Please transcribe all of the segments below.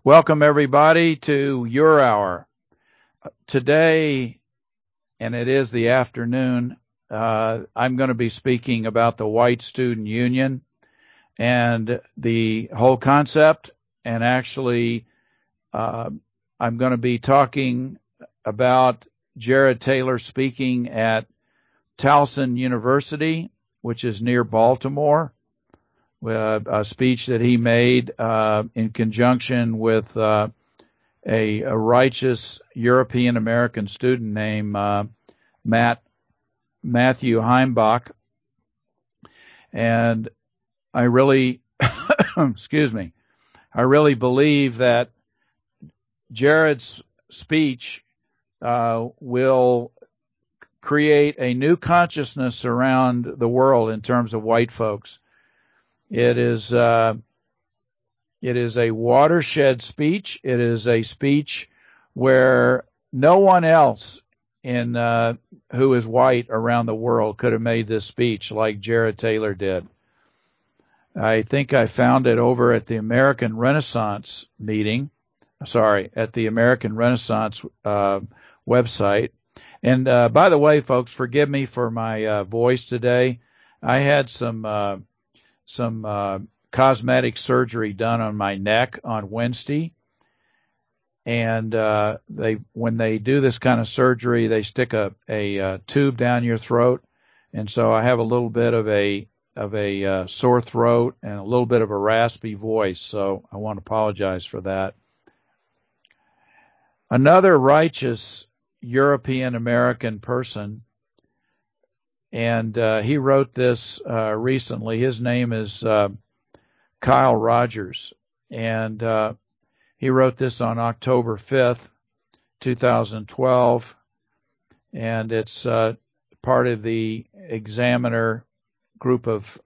Welcome everybody to Your Hour. Today, and it is the afternoon, I'm going to be speaking about the White Student Union and the whole concept. And actually, I'm going to be talking about Jared Taylor speaking at Towson University, which is near Baltimore. A speech that he made in conjunction with a righteous European American student named Matthew Heimbach. And I really, excuse me, I really believe that Jared's speech will create a new consciousness around the world in terms of white folks. It is a watershed speech. It is a speech where no one else who is white around the world could have made this speech like Jared Taylor did. I think I found it over at the American Renaissance at the American Renaissance website. And by the way, folks, forgive me for my voice today. I had some cosmetic surgery done on my neck on Wednesday. And when they do this kind of surgery, they stick a tube down your throat. And so I have a little bit of a sore throat and a little bit of a raspy voice. So I want to apologize for that. Another righteous European American person, and he wrote this recently. His name is Kyle Rogers, and he wrote this on October 5th, 2012, and it's part of the Examiner group of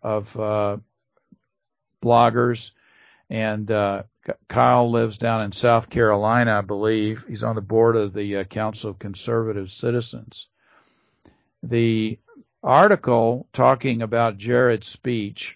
bloggers, and Kyle lives down in South Carolina, I believe. He's on the board of the Council of Conservative Citizens. The article talking about Jared's speech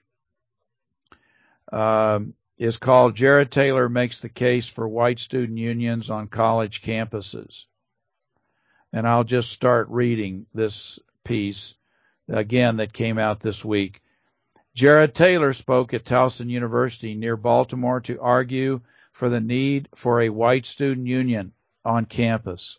is called Jared Taylor Makes the Case for White Student Unions on College Campuses. And I'll just start reading this piece again that came out this week. Jared Taylor spoke at Towson University near Baltimore to argue for the need for a white student union on campus.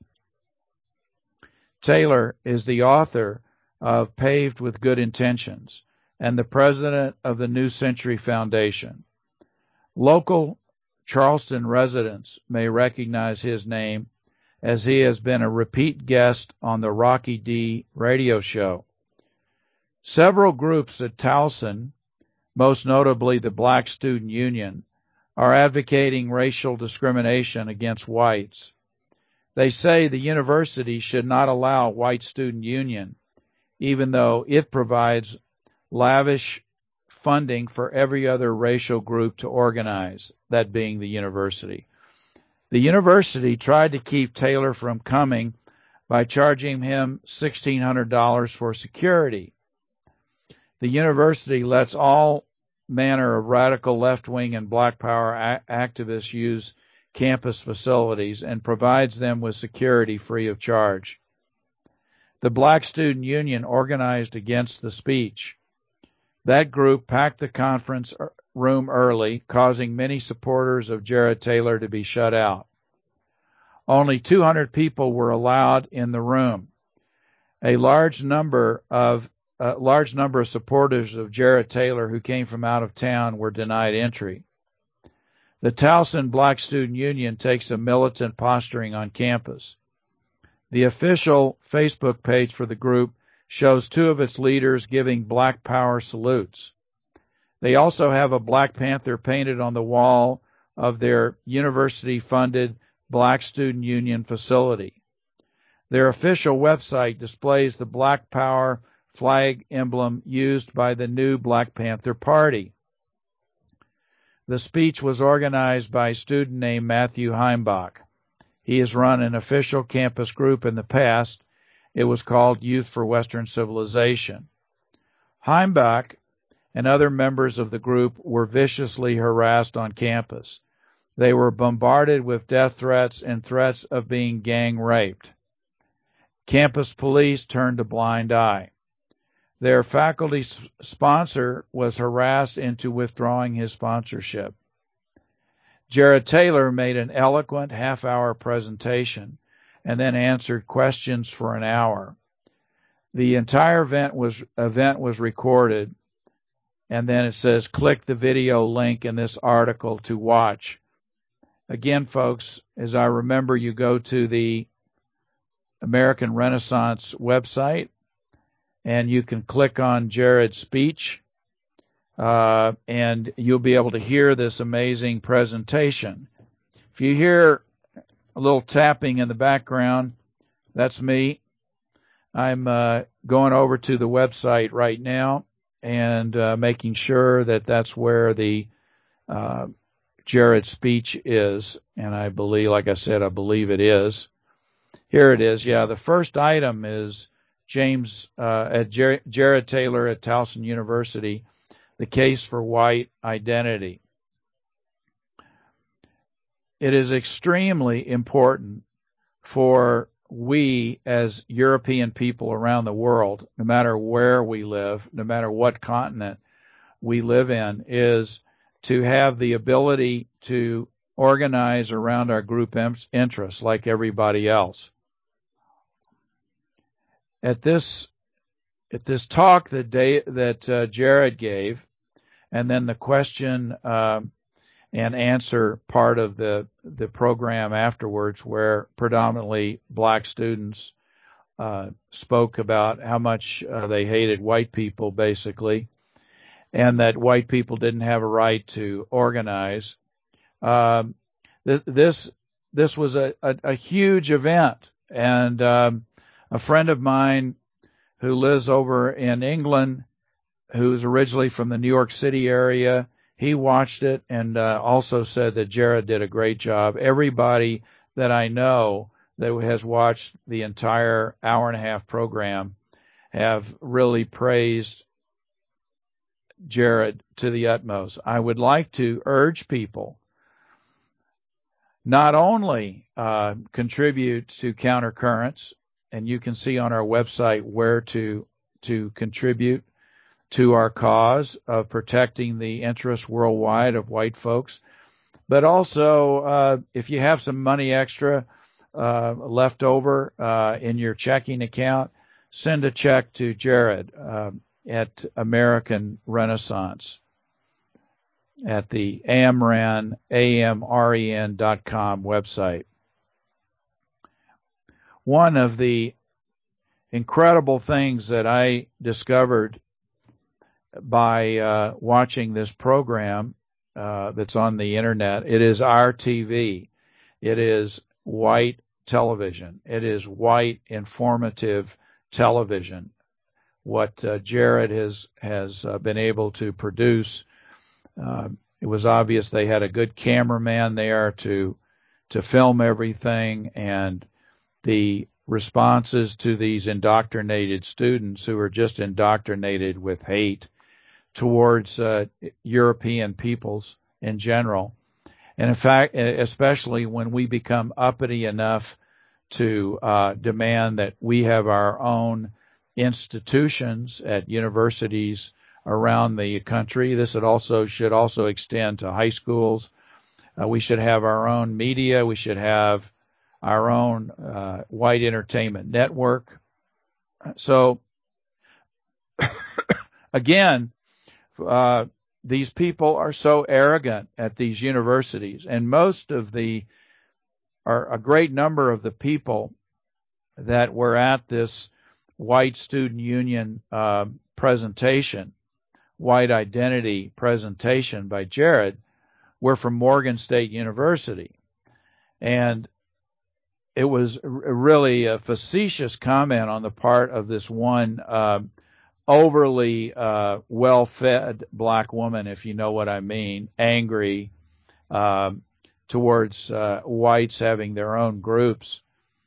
Taylor is the author of Paved with Good Intentions and the president of the New Century Foundation. Local Charleston residents may recognize his name as he has been a repeat guest on the Rocky D radio show. Several groups at Towson, most notably the Black Student Union, are advocating racial discrimination against whites. They say the university should not allow White Student Union, even though it provides lavish funding for every other racial group to organize, that being the university. The university tried to keep Taylor from coming by charging him $1,600 for security. The university lets all manner of radical left-wing and black power activists use campus facilities and provides them with security free of charge. The Black Student Union organized against the speech. That group packed the conference room early, causing many supporters of Jared Taylor to be shut out. Only 200 people were allowed in the room. A large number of supporters of Jared Taylor who came from out of town were denied entry. The Towson Black Student Union takes a militant posturing on campus. The official Facebook page for the group shows two of its leaders giving Black Power salutes. They also have a Black Panther painted on the wall of their university-funded Black Student Union facility. Their official website displays the Black Power flag emblem used by the new Black Panther Party. The speech was organized by a student named Matthew Heimbach. He has run an official campus group in the past. It was called Youth for Western Civilization. Heimbach and other members of the group were viciously harassed on campus. They were bombarded with death threats and threats of being gang raped. Campus police turned a blind eye. Their faculty sponsor was harassed into withdrawing his sponsorship. Jared Taylor made an eloquent half-hour presentation and then answered questions for an hour. The entire event was recorded, and then it says click the video link in this article to watch. Again, folks, as I remember, you go to the American Renaissance website, and you can click on Jared's speech, and you'll be able to hear this amazing presentation. If you hear a little tapping in the background, that's me. I'm going over to the website right now and making sure that that's where the Jared speech is, and I believe, like I said, I believe it is. Here it is. Yeah, the first item is Jared Taylor at Towson University, the case for white identity. It is extremely important for we as European people around the world, no matter where we live, no matter what continent we live in, is to have the ability to organize around our group interests like everybody else. At this talk that Jared gave, and then the question and answer part of the program afterwards, where predominantly black students spoke about how much they hated white people, basically, and that white people didn't have a right to organize. This was a huge event, and a friend of mine who lives over in England, who's originally from the New York City area, he watched it and also said that Jared did a great job. Everybody that I know that has watched the entire hour-and-a-half program have really praised Jared to the utmost. I would like to urge people not only contribute to Countercurrents, and you can see on our website where to contribute to our cause of protecting the interests worldwide of white folks, but also if you have some money extra left over in your checking account, send a check to Jared at American Renaissance at the AMREN.com website. One of the incredible things that I discovered by watching this program that's on the internet, it is our TV. It is white television. It is white informative television. What Jared has been able to produce, it was obvious they had a good cameraman there to film everything, and the responses to these indoctrinated students who are just indoctrinated with hate towards European peoples in general. And in fact, especially when we become uppity enough to demand that we have our own institutions at universities around the country. This should also extend to high schools. We should have our own media. We should have our own white entertainment network. So, again, these people are so arrogant at these universities, and a great number of the people that were at this white student union presentation, white identity presentation by Jared, were from Morgan State University. And it was really a facetious comment on the part of this one overly well-fed black woman, if you know what I mean, angry towards whites having their own groups,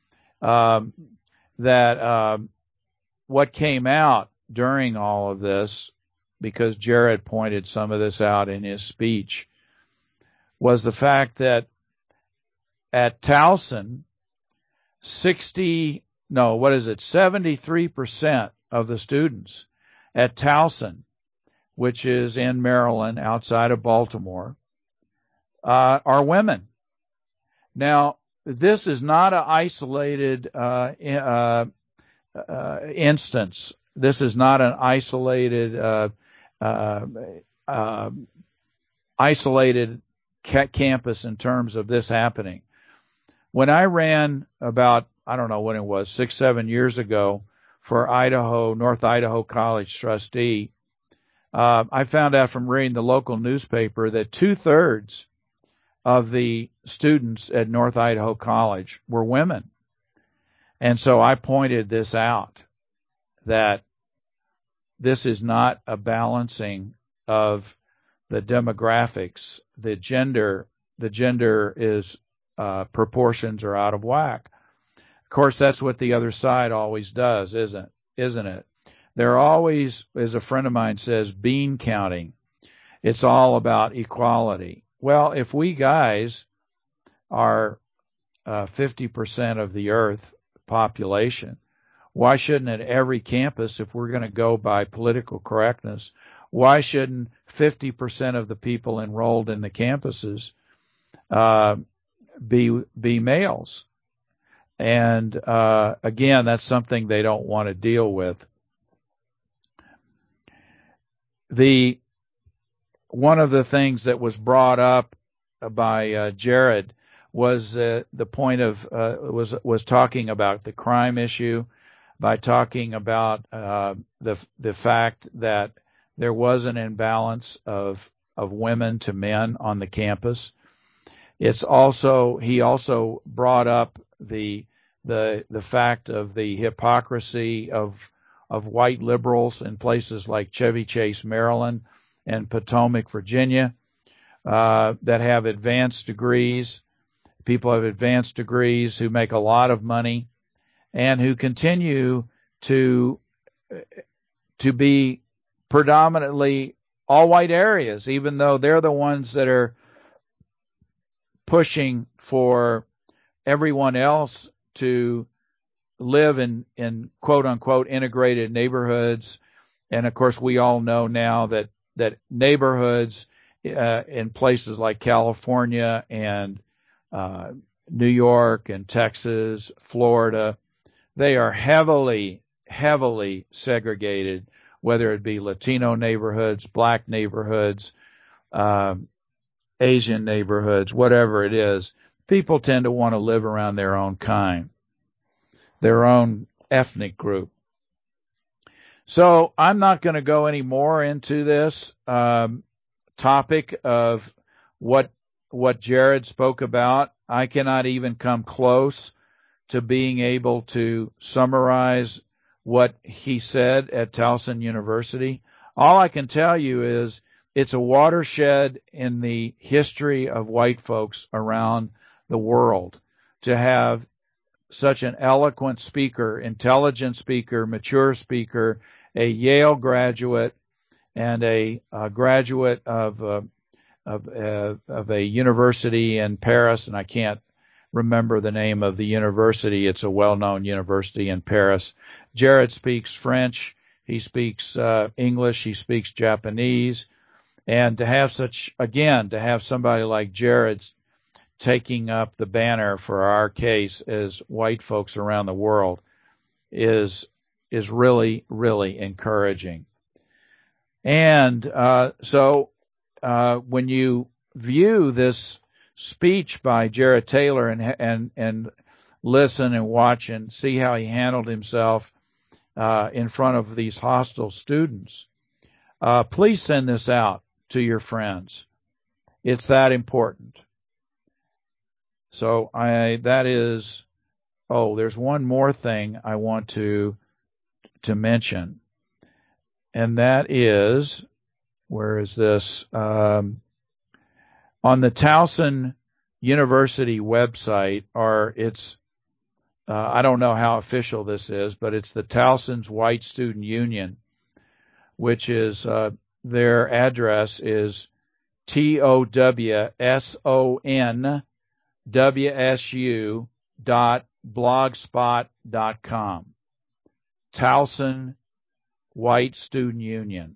that what came out during all of this, because Jared pointed some of this out in his speech, was the fact that at Towson, 73% of the students at Towson, which is in Maryland outside of Baltimore, are women. Now, this is not an isolated instance. This is not an isolated campus in terms of this happening. When I ran about, I don't know when it was, 6-7 years ago for North Idaho College trustee, I found out from reading the local newspaper that 2/3 of the students at North Idaho College were women. And so I pointed this out, that this is not a balancing of the demographics. The gender is, proportions are out of whack. Of course, that's what the other side always does, isn't it? They're always, as a friend of mine says, bean counting. It's all about equality. Well, if we guys are 50% of the Earth population, why shouldn't at every campus, if we're going to go by political correctness, why shouldn't 50% of the people enrolled in the campuses be males? And again, that's something they don't want to deal with. One of the things that was brought up by Jared was the point of was talking about the crime issue, by talking about the fact that there was an imbalance of women to men on the campus. He also brought up the fact of the hypocrisy of white liberals in places like Chevy Chase, Maryland, and Potomac, Virginia, that have advanced degrees. People have advanced degrees who make a lot of money and who continue to be predominantly all white areas, even though they're the ones that are pushing for everyone else to live in quote unquote integrated neighborhoods. And of course, we all know now that neighborhoods in places like California and New York and Texas, Florida, they are heavily segregated, whether it be Latino neighborhoods, black neighborhoods, Asian neighborhoods, whatever it is. People tend to want to live around their own kind, their own ethnic group. So I'm not going to go any more into this topic of what Jared spoke about. I cannot even come close to being able to summarize what he said at Towson University. All I can tell you is it's a watershed in the history of white folks around the world to have such an eloquent speaker, intelligent speaker, mature speaker, a Yale graduate, and a graduate of a university in Paris, and I can't remember the name of the university. It's a well-known university in Paris. Jared speaks French. He speaks English. He speaks Japanese. And to have somebody like Jared taking up the banner for our case as white folks around the world is really, really encouraging. And so when you view this speech by Jared Taylor and listen and watch and see how he handled himself in front of these hostile students, please send this out to your friends. It's that important. So there's one more thing I want to mention, and that is, where is this? On the Towson University website, I don't know how official this is, but it's the Towson's White Student Union, which is, their address is TOWSONWSU.blogspot.com. Towson White Student Union.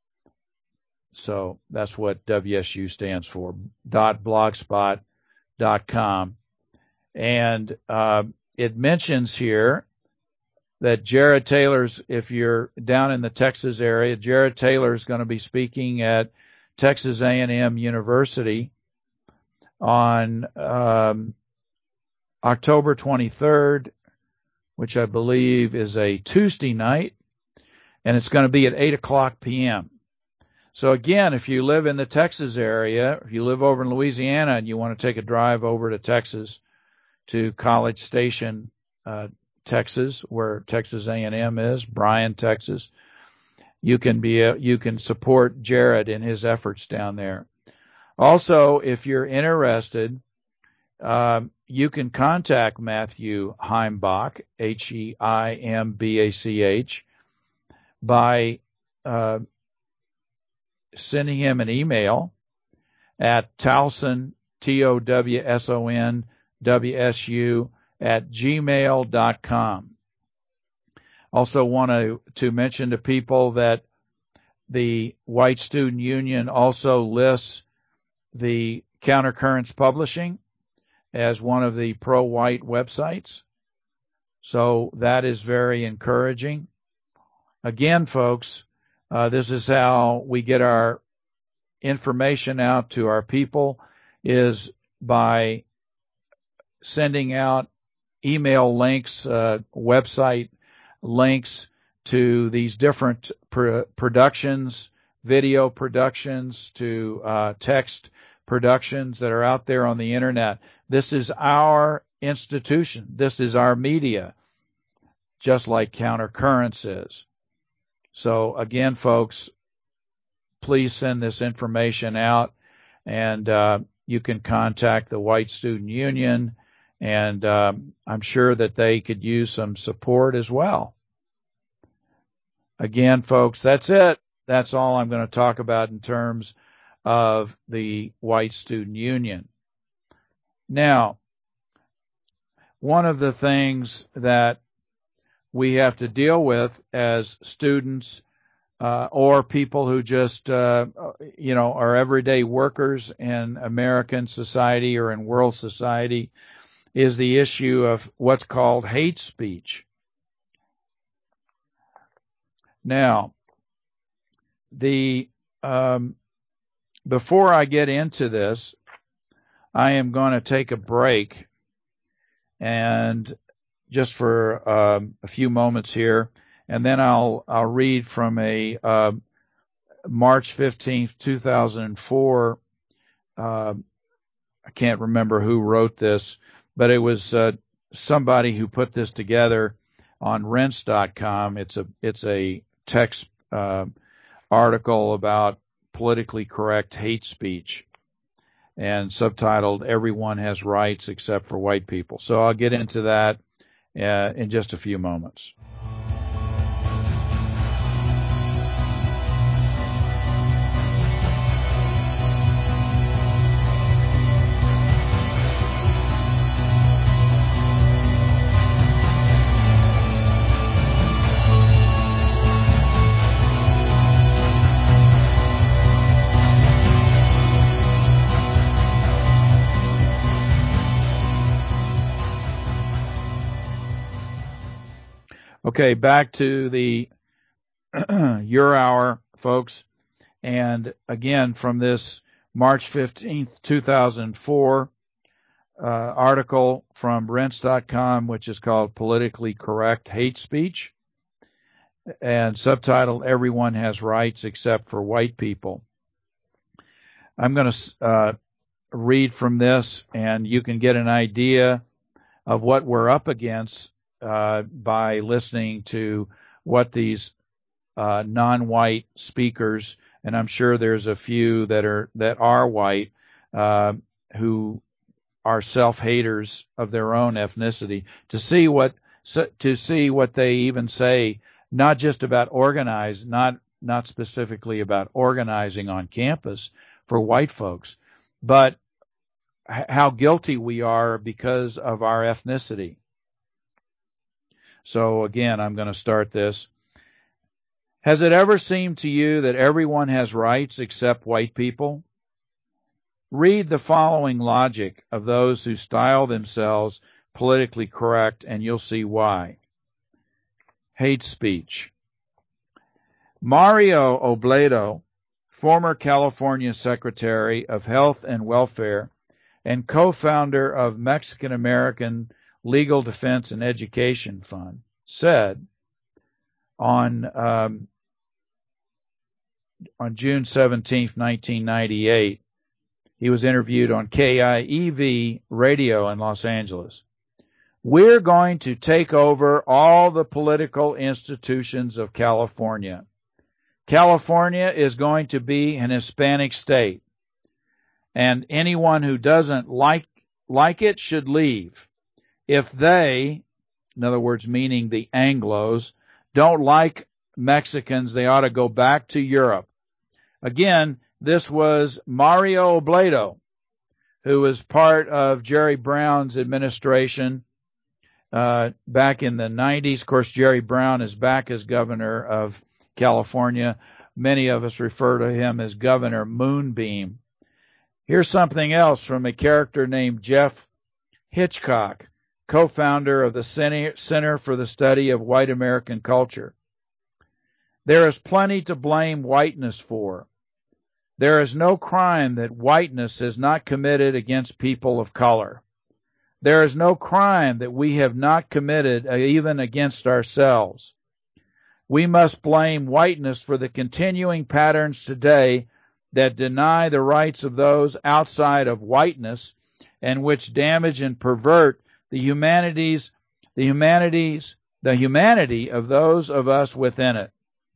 So that's what WSU stands for, .blogspot.com. And it mentions here that Jared Taylor's, if you're down in the Texas area, Jared Taylor is going to be speaking at Texas A&M University on October 23rd, which I believe is a Tuesday night, and it's going to be at 8 o'clock p.m. So again, if you live in the Texas area, if you live over in Louisiana and you want to take a drive over to Texas, to College Station, Texas, where Texas A&M is, Bryan, Texas, you can support Jared in his efforts down there. Also, if you're interested, you can contact Matthew Heimbach, Heimbach, by sending him an email at Towson, TOWSON, WSU@gmail.com. Also want to mention to people that the White Student Union also lists the Countercurrents Publishing as one of the pro-white websites. So that is very encouraging. Again, folks, this is how we get our information out to our people, is by sending out email links, website links to these different productions, video productions, to text productions that are out there on the internet. This is our institution. This is our media, just like Countercurrents is. So again, folks, please send this information out, and you can contact the White Student Union, and I'm sure that they could use some support as well. Again, folks, that's it. That's all I'm going to talk about in terms of the White Student Union. Now, one of the things that we have to deal with as students or people who just, are everyday workers in American society or in world society is the issue of what's called hate speech. Now, before I get into this, I am going to take a break and just for a few moments here, and then I'll read from a March 15th, 2004. I can't remember who wrote this, but it was somebody who put this together on Rense.com. It's a text article about politically correct hate speech, and subtitled "Everyone Has Rights Except for White People." So I'll get into that in just a few moments. Okay, back to the Your Hour, folks. And again, from this March 15th, 2004 article from Rense.com, which is called Politically Correct Hate Speech, and subtitled "Everyone Has Rights Except for White People." I'm going to read from this, and you can get an idea of what we're up against by listening to what these non-white speakers, and I'm sure there's a few that are white, who are self-haters of their own ethnicity, to see what they even say, not just about not specifically about organizing on campus for white folks, but how guilty we are because of our ethnicity. So again, I'm going to start this. Has it ever seemed to you that everyone has rights except white people? Read the following logic of those who style themselves politically correct, and you'll see why. Hate speech. Mario Obledo, former California Secretary of Health and Welfare and co-founder of Mexican American Legal Defense and Education Fund, said on June 17, 1998, he was interviewed on KIEV radio in Los Angeles. We're going to take over all the political institutions of California. California is going to be an Hispanic state, and anyone who doesn't like it should leave. If they, in other words, meaning the Anglos, don't like Mexicans, they ought to go back to Europe. Again, this was Mario Obledo, who was part of Jerry Brown's administration back in the 90s. Of course, Jerry Brown is back as governor of California. Many of us refer to him as Governor Moonbeam. Here's something else from a character named Jeff Hitchcock, co-founder of the Center for the Study of White American Culture. There is plenty to blame whiteness for. There is no crime that whiteness has not committed against people of color. There is no crime that we have not committed even against ourselves. We must blame whiteness for the continuing patterns today that deny the rights of those outside of whiteness and which damage and pervert the humanity of those of us within it.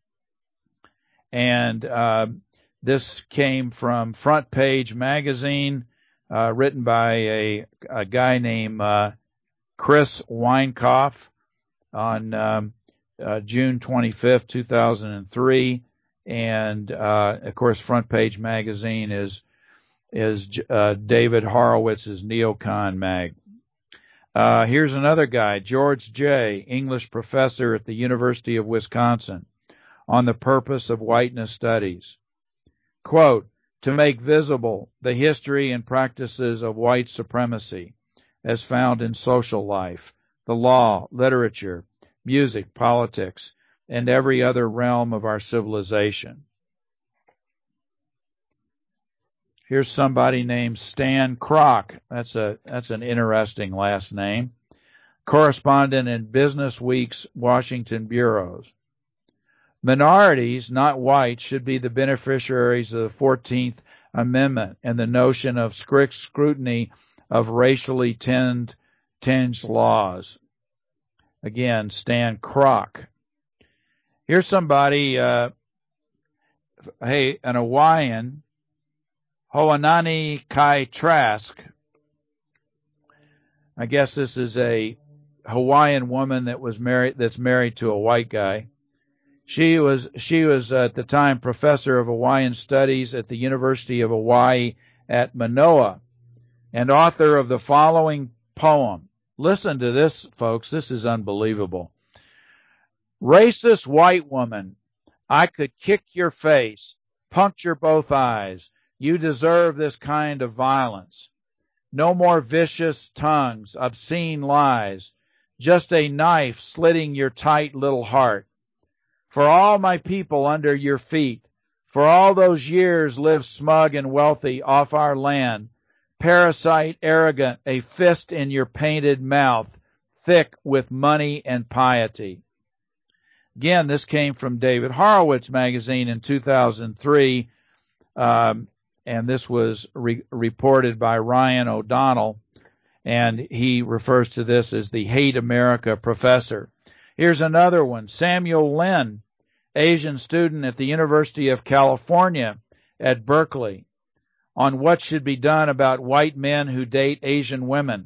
And this came from Front Page Magazine, written by a guy named Chris Weinkauf on June 25th, 2003. And of course, Front Page Magazine is David Horowitz's Neocon mag. Here's another guy, George J., English professor at the University of Wisconsin, on the purpose of whiteness studies. Quote, to make visible the history and practices of white supremacy as found in social life, the law, literature, music, politics, and every other realm of our civilization. Here's somebody named Stan Kroc. That's an interesting last name. Correspondent in Business Week's Washington bureaus. Minorities, not whites, should be the beneficiaries of the 14th Amendment and the notion of strict scrutiny of racially tinged laws. Again, Stan Kroc. Here's somebody, an Hawaiian, Hoanani Kai Trask. I guess this is a Hawaiian woman that's married to a white guy. She was at the time professor of Hawaiian studies at the University of Hawaii at Manoa and author of the following poem. Listen to this, folks. This is unbelievable. Racist white woman, I could kick your face, puncture both eyes. You deserve this kind of violence. No more vicious tongues, obscene lies, just a knife slitting your tight little heart. For all my people under your feet, for all those years lived smug and wealthy off our land, parasite, arrogant, a fist in your painted mouth, thick with money and piety. Again, this came from David Horowitz magazine in 2003, and this was reported by Ryan O'Donnell, and he refers to this as the Hate America professor. Here's another one, Samuel Lin, Asian student at the University of California at Berkeley, on what should be done about white men who date Asian women.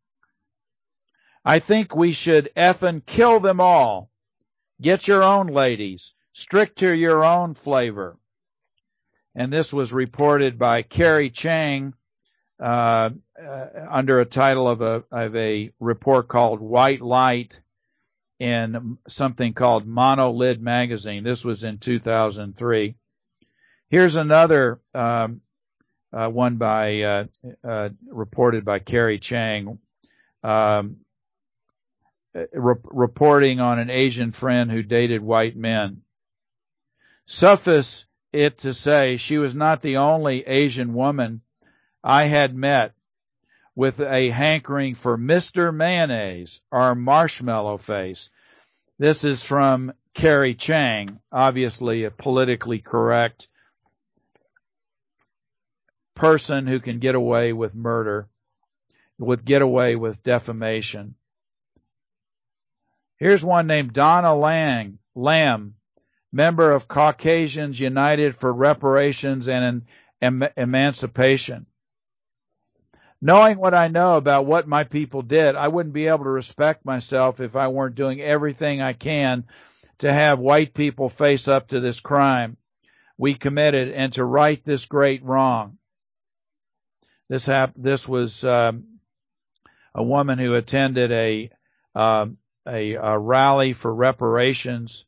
I think we should effing kill them all. Get your own ladies, strict to your own flavor. and this was reported by Carrie Chang under a title of a report called White Light in something called Monolid Magazine. This was in 2003. Here's another one by reported by Carrie Chang, reporting on an Asian friend who dated white men. Suffice it to say, she was not the only Asian woman I had met with a hankering for Mr. Mayonnaise or Marshmallow Face. This is from Carrie Chang, obviously a politically correct person who can get away with murder, would get away with defamation. Here's one named Donna Lamb, member of Caucasians United for Reparations and Emancipation. Knowing what I know about what my people did, I wouldn't be able to respect myself if I weren't doing everything I can to have white people face up to this crime we committed and to right this great wrong. This was a woman who attended a rally for reparations,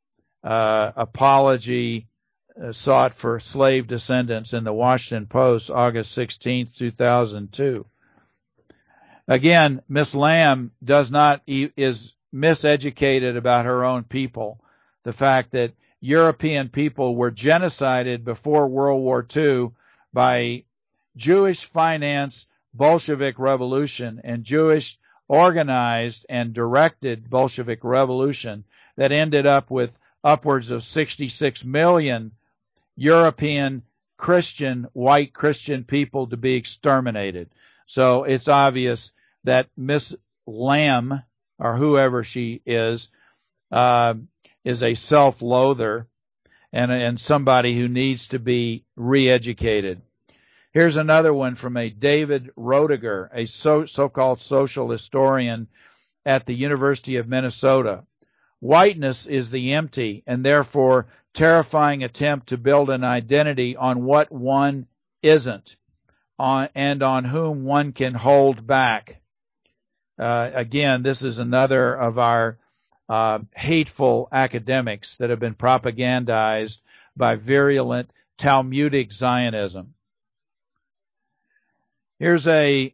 apology sought for slave descendants in the Washington Post, August 16, 2002. Again, Miss Lamb is miseducated about her own people. The fact that European people were genocided before World War II by Jewish financed Bolshevik revolution and Jewish organized and directed Bolshevik revolution that ended up with upwards of 66 million European white Christian people to be exterminated. So it's obvious that Miss Lamb, or whoever she is a self-loather and somebody who needs to be re-educated. Here's another one from a David Roediger, a so-called social historian at the University of Minnesota. Whiteness is the empty and therefore terrifying attempt to build an identity on what one isn't, and on whom one can hold back. Again, this is another of our hateful academics that have been propagandized by virulent Talmudic Zionism. Here's a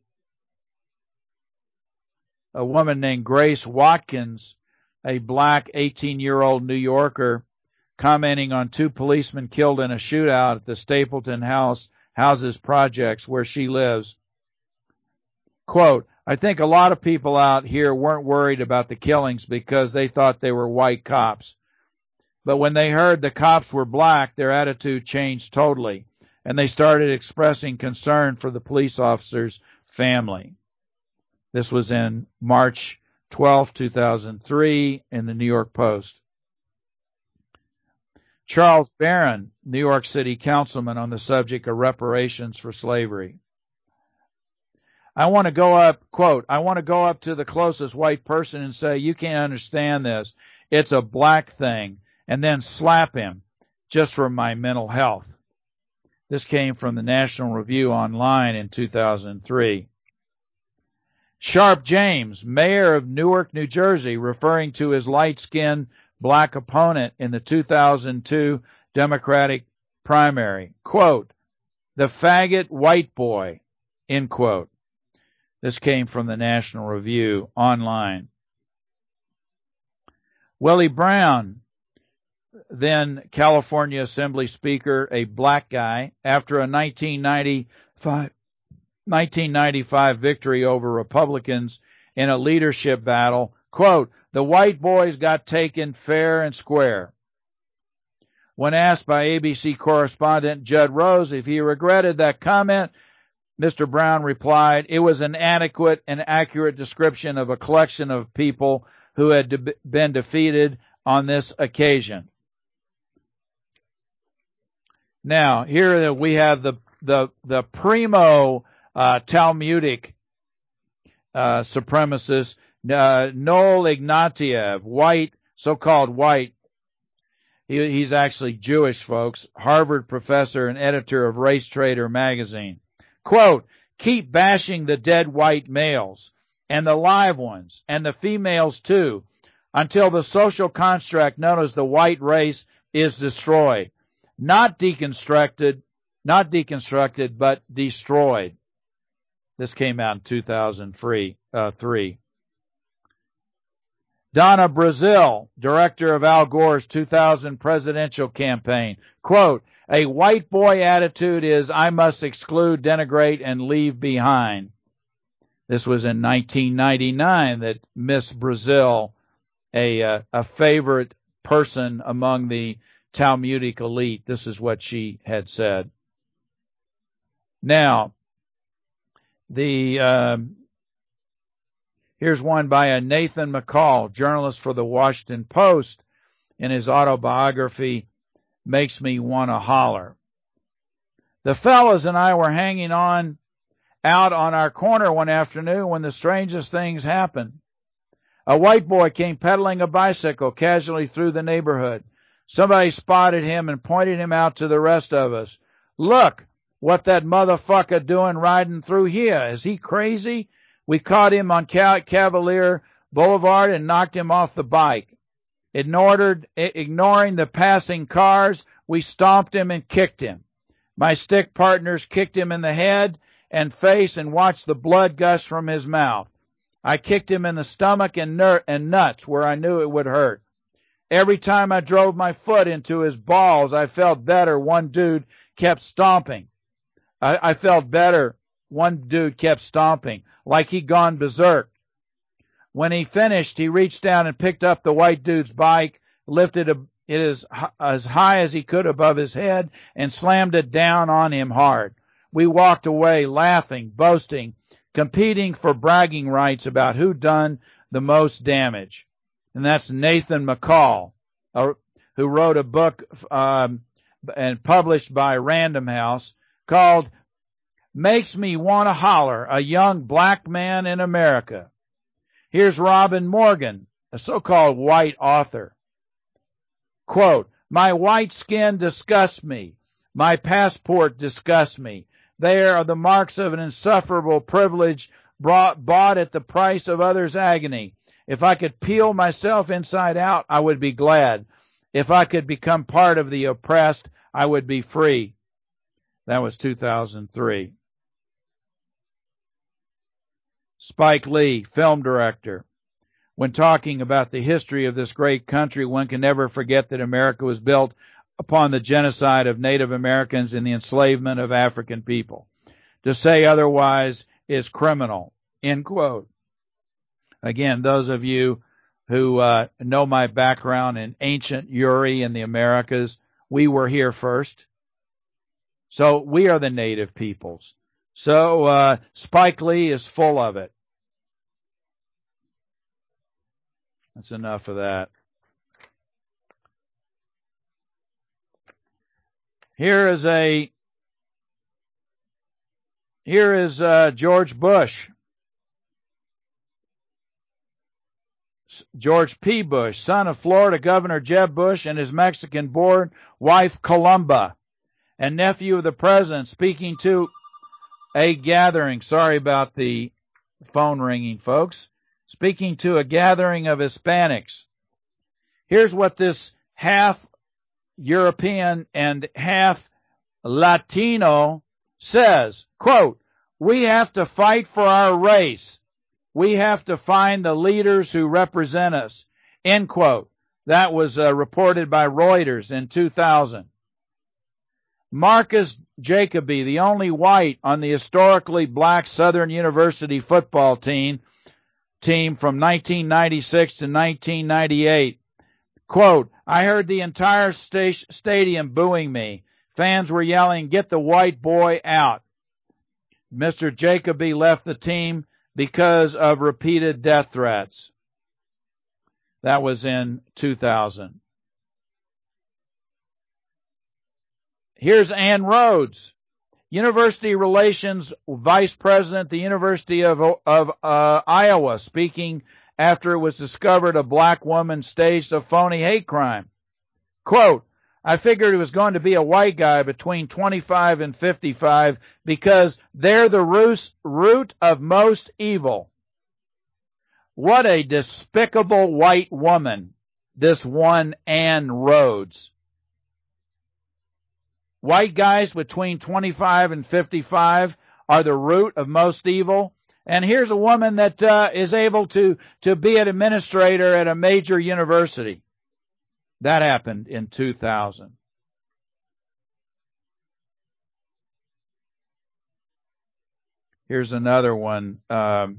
woman named Grace Watkins, a black 18-year-old New Yorker, commenting on 2 policemen killed in a shootout at the Stapleton Houses Projects where she lives. Quote, I think a lot of people out here weren't worried about the killings because they thought they were white cops. But when they heard the cops were black, their attitude changed totally, and they started expressing concern for the police officer's family. This was in March 12, 2003 in the New York Post. Charles Barron, New York City councilman, on the subject of reparations for slavery. I want to go up, quote, I want to go up to the closest white person and say, you can't understand this. It's a black thing. And then slap him just for my mental health. This came from the National Review Online in 2003. Sharp James, mayor of Newark, New Jersey, referring to his light-skinned black opponent in the 2002 Democratic primary, quote, the faggot white boy, end quote. This came from the National Review Online. Willie Brown, then California Assembly Speaker, a black guy, after a 1995 victory over Republicans in a leadership battle, quote, the white boys got taken fair and square. When asked by ABC correspondent Judd Rose if he regretted that comment, Mr. Brown replied, it was an adequate and accurate description of a collection of people who had been defeated on this occasion. Now, here we have the primo Talmudic supremacist, Noel Ignatieff, white, so-called white. He's actually Jewish, folks. Harvard professor and editor of Race Trader magazine. Quote, keep bashing the dead white males and the live ones and the females too until the social construct known as the white race is destroyed. Not deconstructed, but destroyed. This came out in 2003. Donna Brazile, director of Al Gore's 2000 presidential campaign. Quote, a white boy attitude is I must exclude, denigrate, and leave behind. This was in 1999 that Miss Brazile, a favorite person among the Talmudic elite, this is what she had said. Now, here's one by a Nathan McCall, journalist for the Washington Post, in his autobiography, Makes Me Want to Holler. The fellas and I were hanging out on our corner one afternoon when the strangest things happened. A white boy came pedaling a bicycle casually through the neighborhood. Somebody spotted him and pointed him out to the rest of us. Look, what that motherfucker doing riding through here? Is he crazy? We caught him on Cavalier Boulevard and knocked him off the bike. Ignoring the passing cars, we stomped him and kicked him. My stick partners kicked him in the head and face and watched the blood gush from his mouth. I kicked him in the stomach and nuts where I knew it would hurt. Every time I drove my foot into his balls, I felt better. One dude kept stomping. I felt better. One dude kept stomping, like he'd gone berserk. When he finished, he reached down and picked up the white dude's bike, lifted it as high as he could above his head, and slammed it down on him hard. We walked away laughing, boasting, competing for bragging rights about who done the most damage. And that's Nathan McCall, who wrote a book and published by Random House called Makes Me Want to Holler, a Young Black Man in America. Here's Robin Morgan, a so-called white author. Quote, my white skin disgusts me. My passport disgusts me. They are the marks of an insufferable privilege bought at the price of others' agony. If I could peel myself inside out, I would be glad. If I could become part of the oppressed, I would be free. That was 2003. Spike Lee, film director. When talking about the history of this great country, one can never forget that America was built upon the genocide of Native Americans and the enslavement of African people. To say otherwise is criminal. End quote. Again, those of you who know my background in ancient Uri and the Americas, we were here first. So we are the native peoples. So Spike Lee is full of it. That's enough of that. Here is George Bush. George P. Bush, son of Florida Governor Jeb Bush and his Mexican-born wife Columba, and nephew of the president, speaking to a gathering. Sorry about the phone ringing, folks. Speaking to a gathering of Hispanics. Here's what this half European and half Latino says. Quote, we have to fight for our race. We have to find the leaders who represent us. End quote. That was reported by Reuters in 2000. Marcus Jacoby, the only white on the historically black Southern University football team from 1996 to 1998. Quote, I heard the entire stadium booing me. Fans were yelling, get the white boy out. Mr. Jacoby left the team because of repeated death threats. That was in 2000. Here's Ann Rhodes, University Relations Vice President at the University of Iowa, speaking after it was discovered a black woman staged a phony hate crime. Quote, I figured it was going to be a white guy between 25 and 55 because they're the root of most evil. What a despicable white woman, this one Ann Rhodes. White guys between 25 and 55 are the root of most evil. And here's a woman that is able to be an administrator at a major university. That happened in 2000. Here's another one. I'm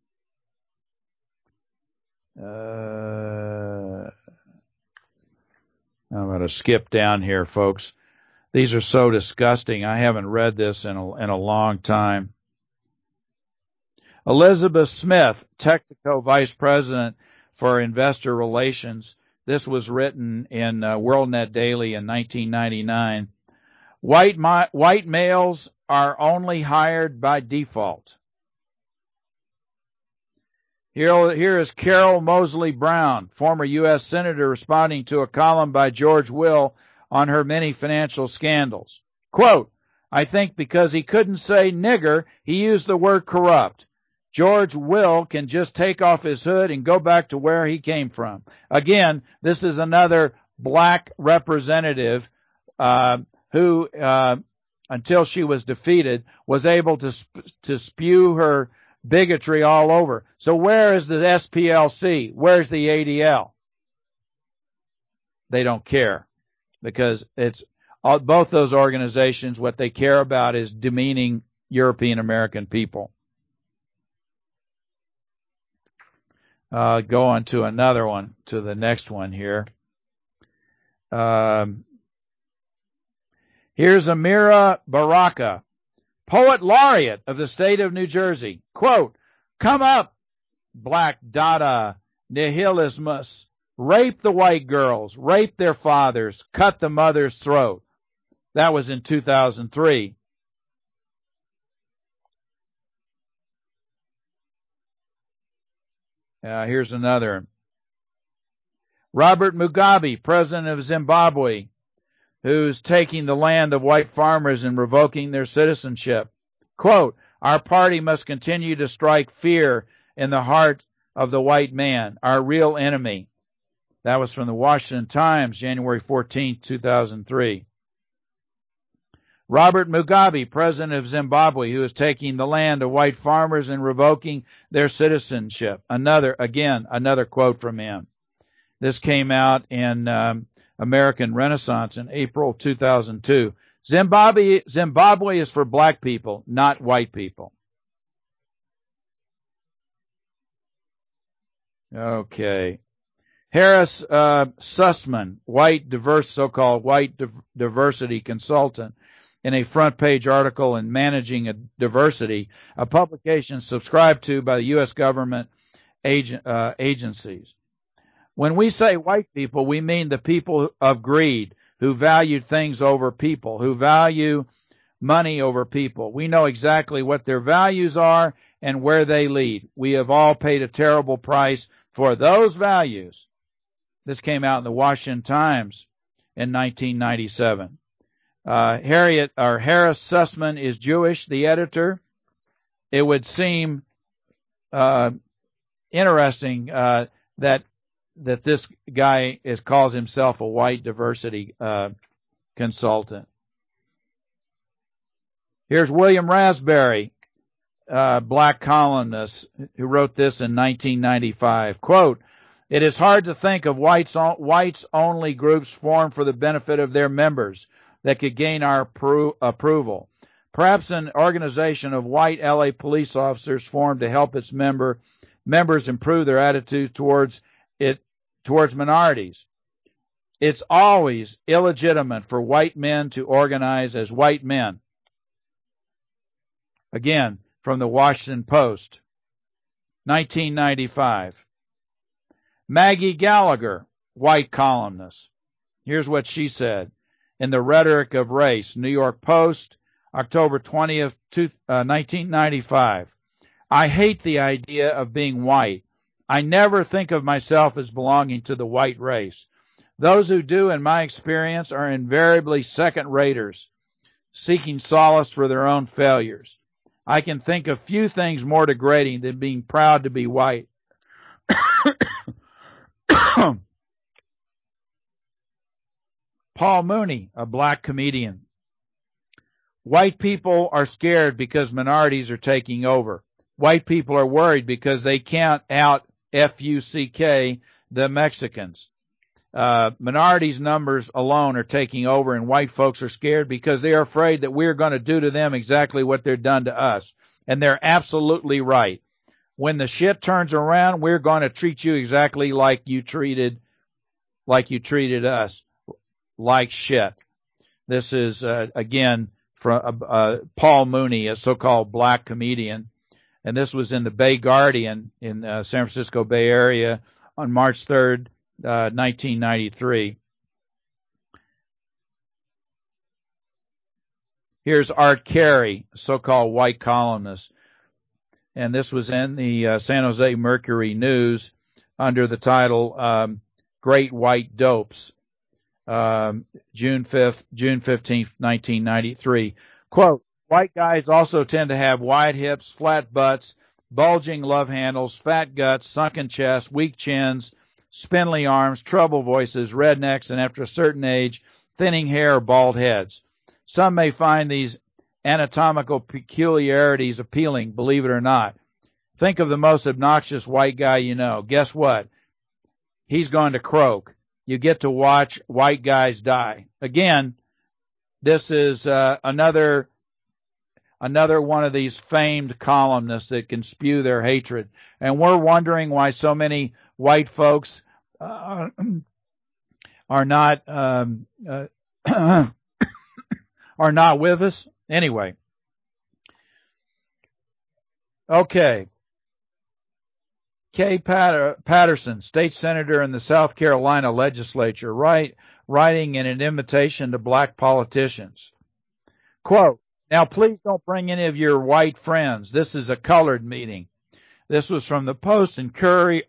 going to skip down here, folks. These are so disgusting. I haven't read this in a long time. Elizabeth Smith, Texaco Vice President for Investor Relations. This was written in WorldNet Daily in 1999. White males are only hired by default. Here is Carol Moseley Brown, former U.S. Senator, responding to a column by George Will on her many financial scandals. Quote, I think because he couldn't say nigger, he used the word corrupt. George Will can just take off his hood and go back to where he came from. Again, this is another black representative who, until she was defeated, was able to spew her bigotry all over. So where is the SPLC? Where's the ADL? They don't care, because it's both those organizations, what they care about is demeaning European American people. Go on to another one, to the next one here. Here's Amira Baraka, Poet Laureate of the state of New Jersey. Quote, come up, Black Dada nihilismus. Rape the white girls, rape their fathers, cut the mother's throat. That was in 2003. Here's another. Robert Mugabe, president of Zimbabwe, who's taking the land of white farmers and revoking their citizenship. Quote, our party must continue to strike fear in the heart of the white man, our real enemy. That was from the Washington Times, January 14, 2003. Robert Mugabe, president of Zimbabwe, who is taking the land of white farmers and revoking their citizenship. Another quote from him. This came out in American Renaissance in April 2002. Zimbabwe is for black people, not white people. Okay. Harris Sussman, so-called white diversity consultant, in a front-page article in Managing Diversity, a publication subscribed to by the U.S. government agencies. When we say white people, we mean the people of greed, who value things over people, who value money over people. We know exactly what their values are and where they lead. We have all paid a terrible price for those values. This came out in the Washington Times in 1997. Harris Sussman is Jewish, the editor. It would seem interesting that this guy calls himself a white diversity consultant. Here's William Raspberry, black columnist, who wrote this in 1995. Quote, it is hard to think of whites-only groups formed for the benefit of their members that could gain our approval. Perhaps an organization of white LA police officers formed to help its members improve their attitude towards minorities. It's always illegitimate for white men to organize as white men. Again, from the Washington Post, 1995. Maggie Gallagher, white columnist. Here's what she said in The Rhetoric of Race, New York Post, October 20th, 1995. I hate the idea of being white. I never think of myself as belonging to the white race. Those who do, in my experience, are invariably second-raters, seeking solace for their own failures. I can think of few things more degrading than being proud to be white. Paul Mooney, a black comedian. White people are scared because minorities are taking over. White people are worried because they can't out F-U-C-K the Mexicans. Minorities numbers alone are taking over, and white folks are scared because they are afraid that we're going to do to them exactly what they're done to us. And they're absolutely right. When the shit turns around, we're going to treat you exactly like you treated us, like shit. This is, again, from Paul Mooney, a so-called black comedian. And this was in the Bay Guardian in San Francisco Bay Area on March 3rd, 1993. Here's Art Carey, a so-called white columnist. And this was in the San Jose Mercury News under the title Great White Dopes, June 15th, 1993. Quote, white guys also tend to have wide hips, flat butts, bulging love handles, fat guts, sunken chests, weak chins, spindly arms, trouble voices, rednecks, and after a certain age, thinning hair or bald heads. Some may find these anatomical peculiarities appealing, believe it or not. Think of the most obnoxious white guy you know. Guess what? He's going to croak. You get to watch white guys die. Again, this is another one of these famed columnists that can spew their hatred. And we're wondering why so many white folks are not with us. Anyway. Okay. Kay Patterson, state senator in the South Carolina legislature, writing in an invitation to black politicians. Quote, now please don't bring any of your white friends. This is a colored meeting. This was from the Post and Courier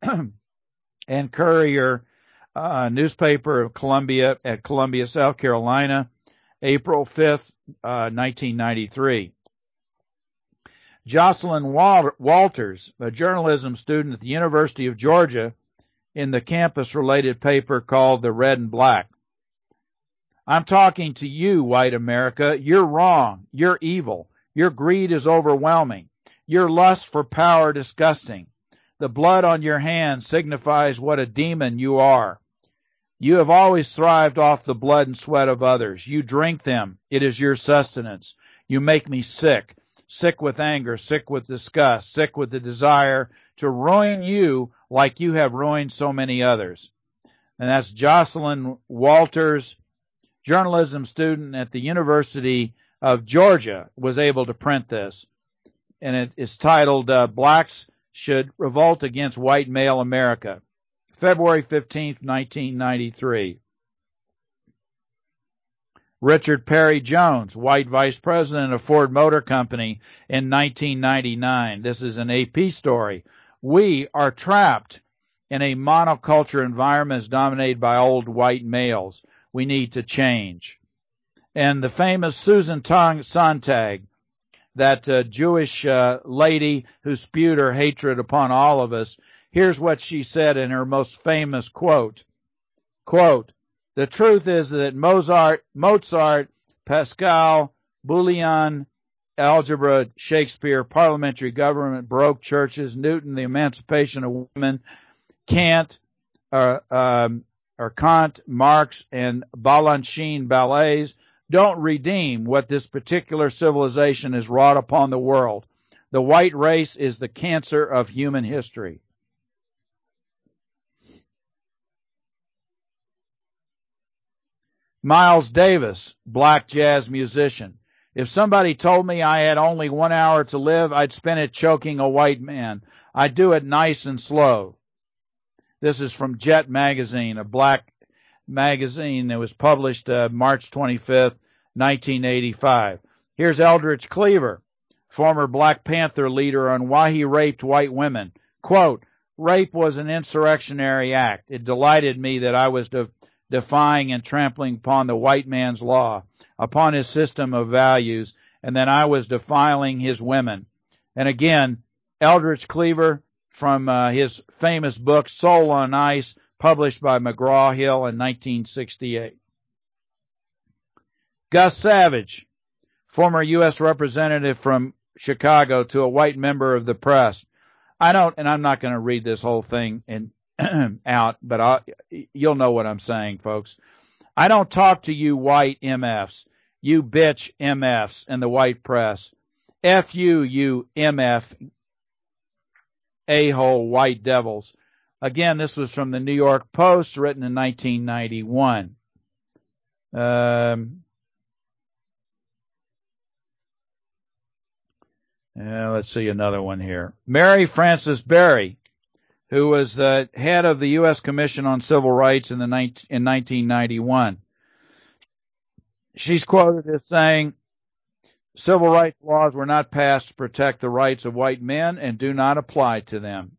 newspaper of Columbia at Columbia, South Carolina, April 5th, 1993. Jocelyn Walters, a journalism student at the University of Georgia, in the campus-related paper called The Red and Black. I'm talking to you, white America. You're wrong. You're evil. Your greed is overwhelming. Your lust for power disgusting. The blood on your hands signifies what a demon you are. You have always thrived off the blood and sweat of others. You drink them. It is your sustenance. You make me sick. Sick with anger, sick with disgust, sick with the desire to ruin you like you have ruined so many others. And that's Jocelyn Walters, journalism student at the University of Georgia, was able to print this. And it is titled, Blacks Should Revolt Against White Male America, February 15th, 1993. Richard Perry Jones, white vice president of Ford Motor Company in 1999. This is an AP story. We are trapped in a monoculture environment dominated by old white males. We need to change. And the famous Susan Sontag, that Jewish lady who spewed her hatred upon all of us, here's what she said in her most famous quote. Quote, the truth is that Mozart, Pascal, Boolean, algebra, Shakespeare, parliamentary government, Baroque churches, Newton, the emancipation of women, Kant, Kant, Marx, and Balanchine ballets don't redeem what this particular civilization has wrought upon the world. The white race is the cancer of human history. Miles Davis, black jazz musician. If somebody told me I had only 1 hour to live, I'd spend it choking a white man. I'd do it nice and slow. This is from Jet Magazine, a black magazine that was published March 25th, 1985. Here's Eldridge Cleaver, former Black Panther leader, on why he raped white women. Quote, rape was an insurrectionary act. It delighted me that I was defying and trampling upon the white man's law, upon his system of values, and then I was defiling his women. And again, Eldridge Cleaver, from his famous book Soul on Ice, published by McGraw-Hill in 1968. Gus Savage, former U.S. representative from Chicago, to a white member of the press. And I'm not going to read this whole thing out, but you'll know what I'm saying, folks. I don't talk to you white MFs, you bitch MFs in the white press. F you MF a-hole white devils. Again, this was from the New York Post, written in 1991. Let's see another one here. Mary Frances Berry, who was the head of the U.S. Commission on Civil Rights in 1991. She's quoted as saying, civil rights laws were not passed to protect the rights of white men and do not apply to them.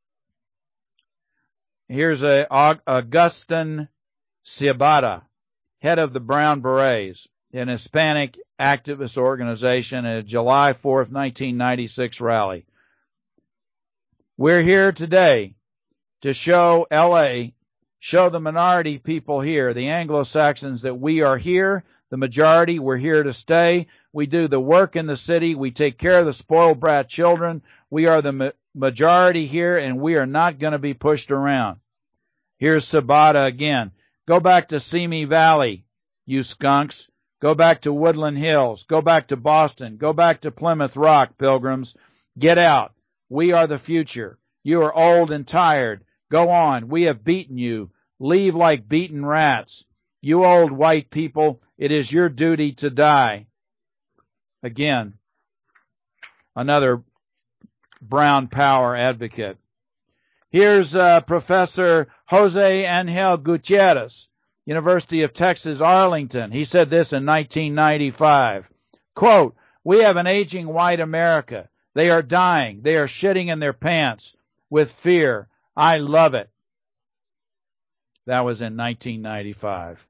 Here's Augustin Ciabata, head of the Brown Berets, an Hispanic activist organization, at a July 4th, 1996 rally. We're here today to show L.A., show the minority people here, the Anglo-Saxons, that we are here, the majority, we're here to stay. We do the work in the city. We take care of the spoiled brat children. We are the majority here, and we are not going to be pushed around. Here's Sabata again. Go back to Simi Valley, you skunks. Go back to Woodland Hills. Go back to Boston. Go back to Plymouth Rock, pilgrims. Get out. We are the future. You are old and tired. Go on. We have beaten you. Leave like beaten rats. You old white people, it is your duty to die. Again, another brown power advocate. Here's Professor Jose Angel Gutierrez, University of Texas, Arlington. He said this in 1995. Quote, we have an aging white America. They are dying. They are shitting in their pants with fear. I love it. That was in 1995.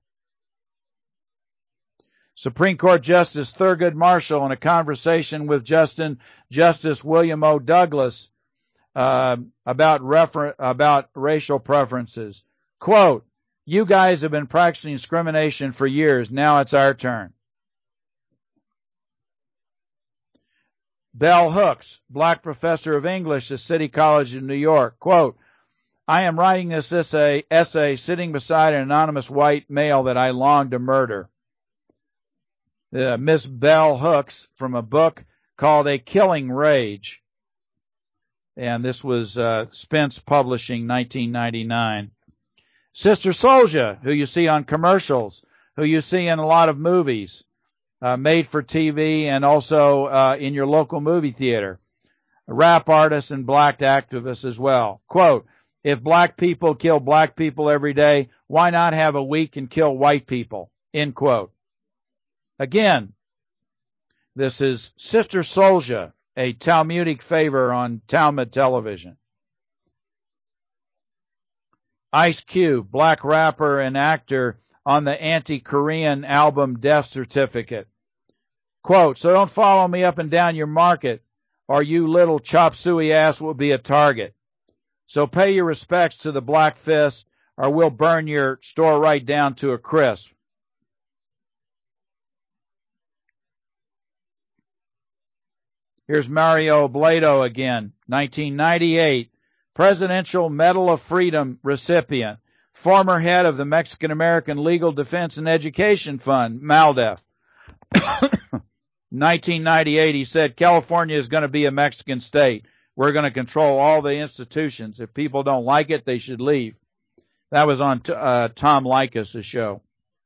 Supreme Court Justice Thurgood Marshall, in a conversation with Justice William O. Douglas about racial preferences. Quote, you guys have been practicing discrimination for years. Now it's our turn. Bell Hooks, black professor of English at City College in New York. Quote, I am writing this essay sitting beside an anonymous white male that I long to murder. Miss Bell Hooks, from a book called A Killing Rage. And this was Spence Publishing, 1999. Sister Souljah, who you see on commercials, who you see in a lot of movies, made for TV and also in your local movie theater. A rap artist and black activist as well. Quote, if black people kill black people every day, why not have a week and kill white people? End quote. Again, this is Sister Souljah, a Talmudic favor on Talmud television. Ice Cube, black rapper and actor on the anti-Korean album Death Certificate. Quote, so don't follow me up and down your market, or you little chop suey ass will be a target. So pay your respects to the Black Fist, or we'll burn your store right down to a crisp. Here's Mario Blado again, 1998, Presidential Medal of Freedom recipient, former head of the Mexican American Legal Defense and Education Fund, MALDEF. 1998, he said, California is going to be a Mexican state. We're going to control all the institutions. If people don't like it, they should leave. That was on Tom Leykis' show.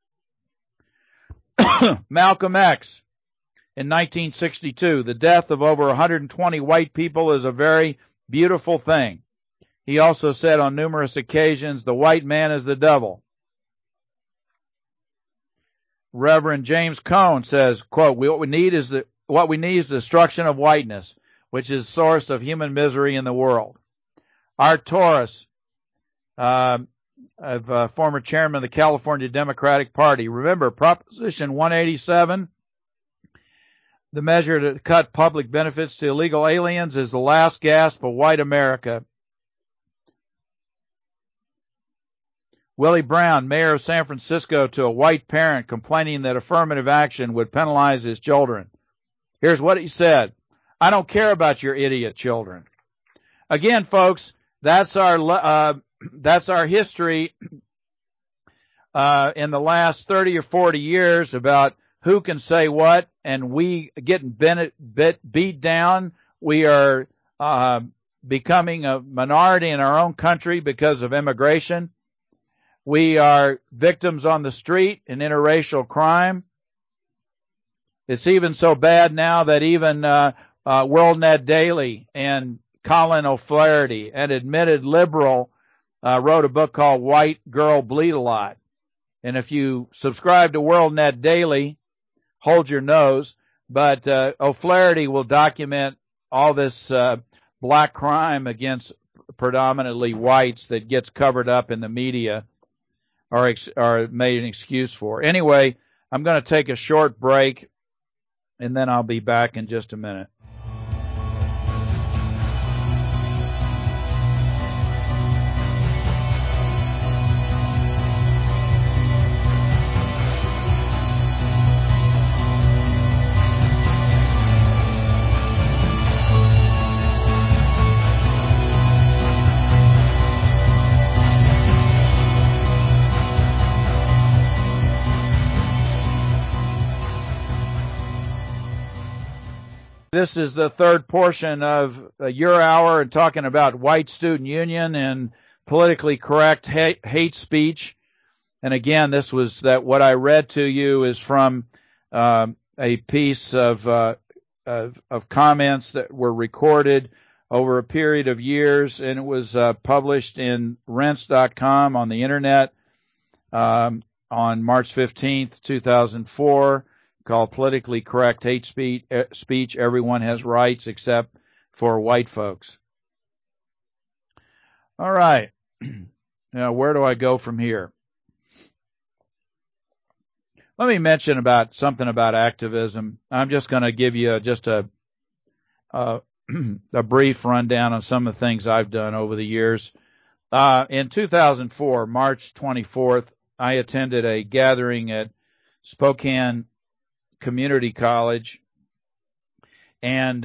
Malcolm X. In 1962, the death of over 120 white people is a very beautiful thing. He also said on numerous occasions, the white man is the devil. Reverend James Cone says, quote, what we need is the destruction of whiteness, which is the source of human misery in the world. Art Torres, former chairman of the California Democratic Party. Remember, Proposition 187, the measure to cut public benefits to illegal aliens, is the last gasp of white America. Willie Brown, mayor of San Francisco, to a white parent complaining that affirmative action would penalize his children. Here's what he said: "I don't care about your idiot children." Again, folks, that's our history in the last 30 or 40 years about who can say what, and we getting beat down. We are becoming a minority in our own country because of immigration. We are victims on the street in interracial crime. It's even so bad now that even WorldNet Daily and Colin O'Flaherty, an admitted liberal, wrote a book called White Girl Bleed a Lot. And if you subscribe to WorldNet Daily, hold your nose. But O'Flaherty will document all this black crime against predominantly whites that gets covered up in the media or made an excuse for. Anyway, I'm going to take a short break, and then I'll be back in just a minute. This is the third portion of your hour and talking about white student union and politically correct hate speech. And again, this was that what I read to you is from a piece of comments that were recorded over a period of years, and it was published in Rense.com on the internet on March 15th, 2004. Called Politically Correct Hate Speech. Everyone has rights except for white folks. All right. Now, where do I go from here? Let me mention something about activism. I'm just going to give you just a brief rundown on some of the things I've done over the years. In 2004, March 24th, I attended a gathering at Spokane Community College, and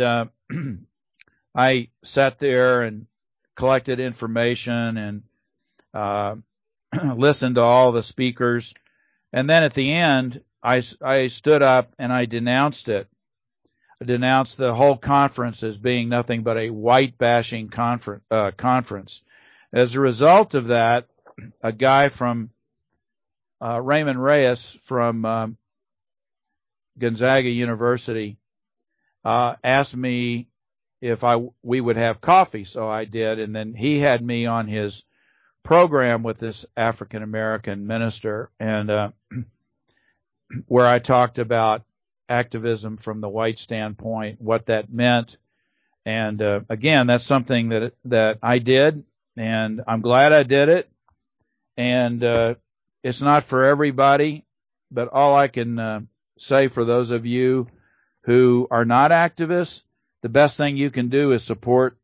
I sat there and collected information and listened to all the speakers, and then at the end I stood up and I denounced it. I denounced the whole conference as being nothing but a white bashing conference. As a result of that, a guy from Raymond Reyes from Gonzaga University asked me if we would have coffee, so I did, and then he had me on his program with this African American minister, and where I talked about activism from the white standpoint, what that meant, and again, that's something that I did, and I'm glad I did it, and it's not for everybody, but all I can say for those of you who are not activists, the best thing you can do is support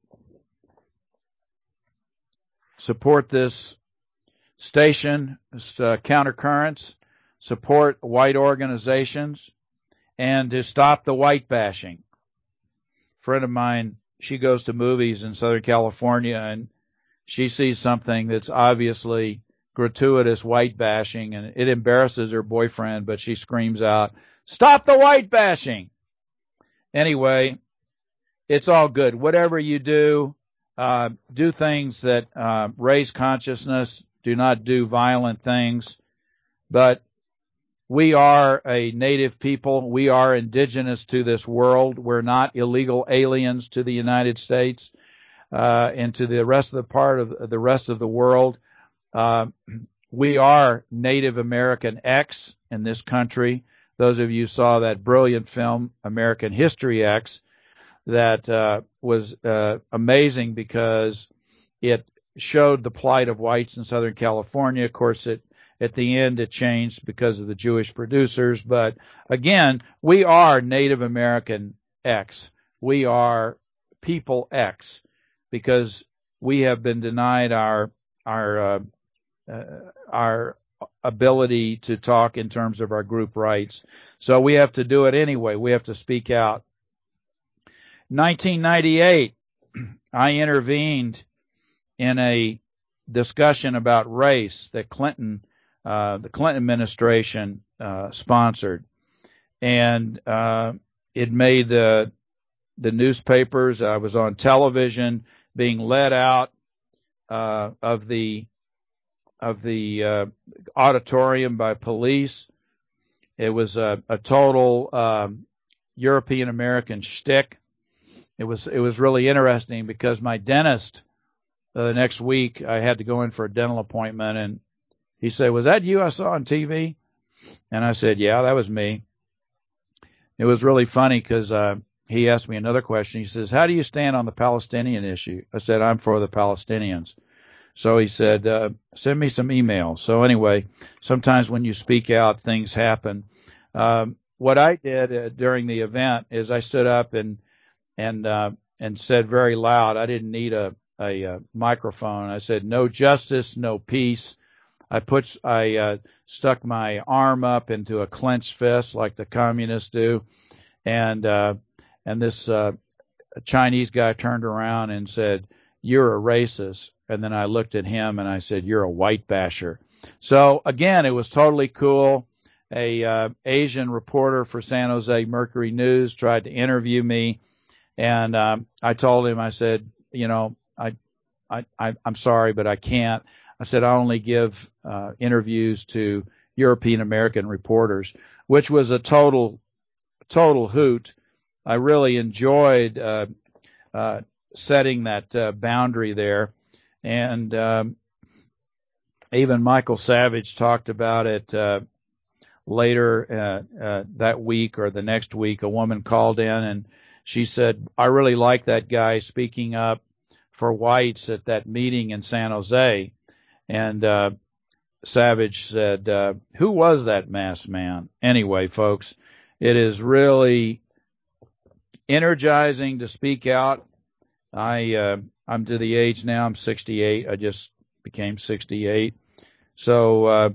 this station, Countercurrents, support white organizations, and to stop the white bashing. A friend of mine, she goes to movies in Southern California, and she sees something that's obviously gratuitous white bashing, and it embarrasses her boyfriend, but she screams out, "Stop the white bashing!" Anyway, it's all good. Whatever you do, do things that raise consciousness. Do not do violent things. But we are a native people. We are indigenous to this world. We're not illegal aliens to the United States and to the rest of the rest of the world. We are Native American X in this country. Those of you saw that brilliant film, American History X, that was amazing because it showed the plight of whites in Southern California. Of course, at the end it changed because of the Jewish producers. But again, we are Native American X. We are people X because we have been denied our ability to talk in terms of our group rights. So we have to do it anyway. We have to speak out. 1998, I intervened in a discussion about race that the Clinton administration sponsored, and it made the newspapers. I was on television being led out of the auditorium by police. It was a total European American shtick. It was really interesting because my dentist the next week I had to go in for a dental appointment, and he said, "Was that you I saw on TV?" And I said, "Yeah, that was me." It was really funny because he asked me another question. He says, "How do you stand on the Palestinian issue?" I said, "I'm for the Palestinians." So he said, "Send me some emails." So anyway, sometimes when you speak out, things happen. What I did during the event is I stood up and said very loud. I didn't need a microphone. I said, "No justice, no peace." I stuck my arm up into a clenched fist like the communists do, and this Chinese guy turned around and said, "You're a racist." And then I looked at him and I said, "You're a white basher." So again, it was totally cool. A Asian reporter for San Jose Mercury News tried to interview me, and I told him, I said, I'm sorry, but I can't. I said, I only give interviews to European American reporters, which was a total hoot. I really enjoyed setting that boundary there. And even Michael Savage talked about it later that week or the next week. A woman called in and she said, "I really like that guy speaking up for whites at that meeting in San Jose." And Savage said, "Who was that masked man?" Anyway, folks, it is really energizing to speak out. I'm to the age now, I'm 68. I just became 68. So,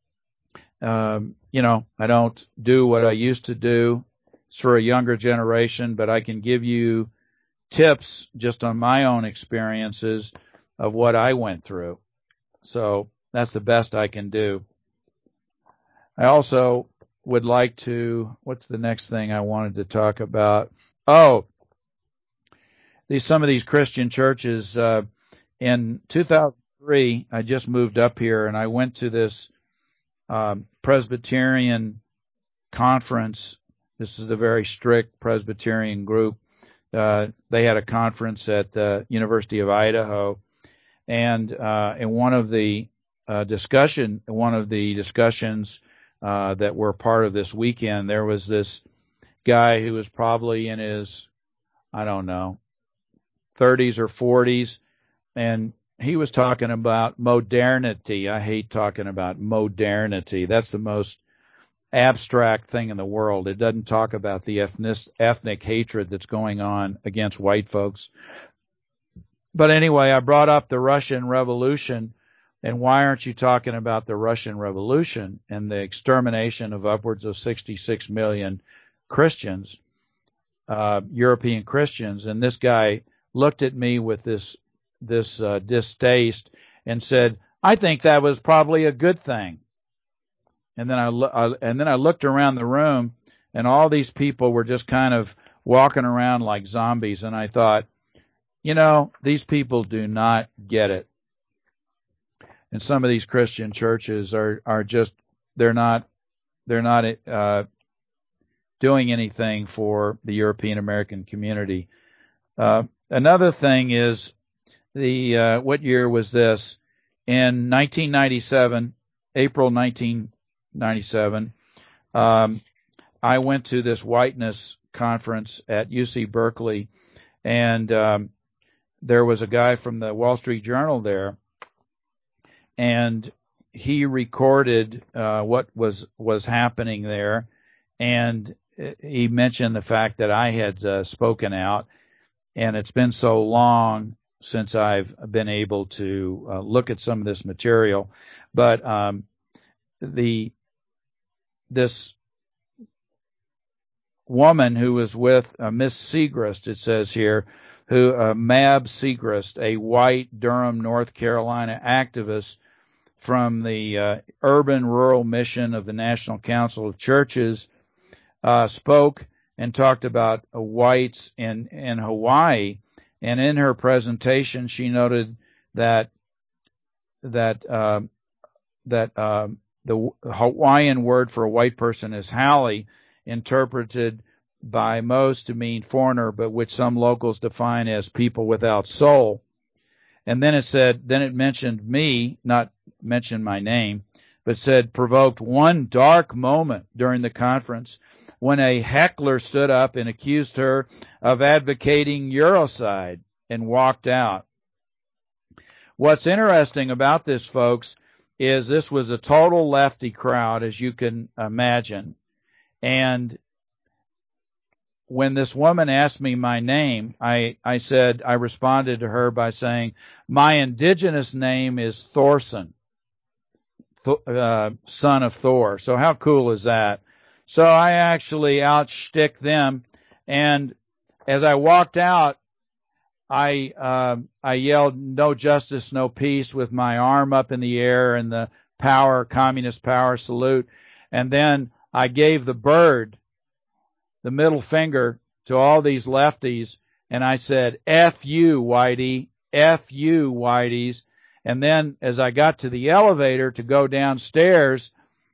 I don't do what I used to do. It's for a younger generation, but I can give you tips just on my own experiences of what I went through. So that's the best I can do. I also would like to, what's the next thing I wanted to talk about? Oh, some of these Christian churches, in 2003, I just moved up here and I went to this, Presbyterian conference. This is a very strict Presbyterian group. They had a conference at the University of Idaho, and in one of the discussions that were part of this weekend, there was this guy who was probably in his, I don't know, 30s or 40s, and he was talking about modernity. I hate talking about modernity. That's the most abstract thing in the world. It doesn't talk about the ethnic hatred that's going on against white folks. But anyway, I brought up the Russian Revolution, and why aren't you talking about the Russian Revolution and the extermination of upwards of 66 million Christians, European Christians? And this guy looked at me with this distaste and said, "I think that was probably a good thing." And then I looked around the room, and all these people were just kind of walking around like zombies. And I thought, these people do not get it. And some of these Christian churches are just, they're not doing anything for the European American community. Another thing is what year was this? In 1997, April 1997, I went to this whiteness conference at UC Berkeley, and there was a guy from the Wall Street Journal there, and he recorded what was happening there, and he mentioned the fact that I had spoken out, and it's been so long since I've been able to look at some of this material, but this woman who was with Miss Segrest, it says here, who Mab Segrest, a white Durham, North Carolina activist from the urban rural mission of the National Council of Churches, spoke and talked about whites in Hawaii. And in her presentation, she noted that the Hawaiian word for a white person is hale, interpreted by most to mean foreigner, but which some locals define as people without soul. And then it mentioned me, not mentioned my name, but said provoked one dark moment during the conference when a heckler stood up and accused her of advocating Eurocide and walked out. What's interesting about this, folks, is this was a total lefty crowd, as you can imagine. And when this woman asked me my name, I responded to her by saying, my indigenous name is Thorson, son of Thor. So how cool is that? So I actually outshticked them, and as I walked out, I yelled, "No justice, no peace," with my arm up in the air and the communist power salute. And then I gave the bird, the middle finger, to all these lefties, and I said, F you, Whitey, F you, Whiteys. And then as I got to the elevator to go downstairs,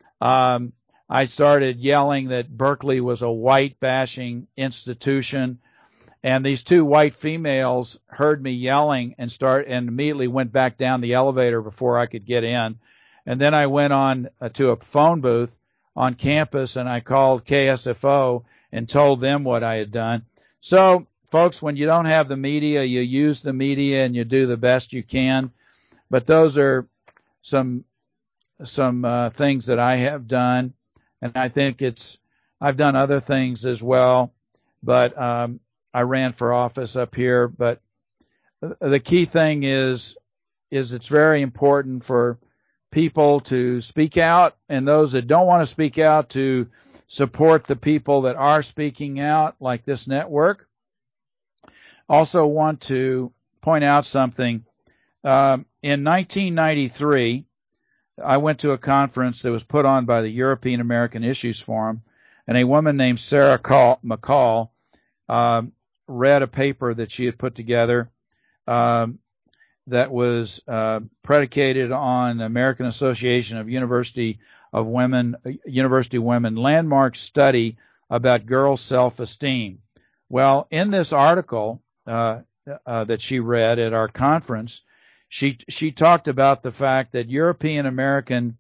I started yelling that Berkeley was a white-bashing institution. And these two white females heard me yelling and immediately went back down the elevator before I could get in. And then I went on to a phone booth on campus, and I called KSFO and told them what I had done. So, folks, when you don't have the media, you use the media and you do the best you can. But those are some things that I have done, and I think I've done other things as well. But I ran for office up here. But the key thing is it's very important for people to speak out, and those that don't want to speak out to support the people that are speaking out, like this network. Also want to point out something. In 1993, I went to a conference that was put on by the European American Issues Forum, and a woman named Sarah McCall read a paper that she had put together that was predicated on the American Association of University Women landmark study about girls' self-esteem. Well, in this article that she read at our conference, she talked about the fact that European American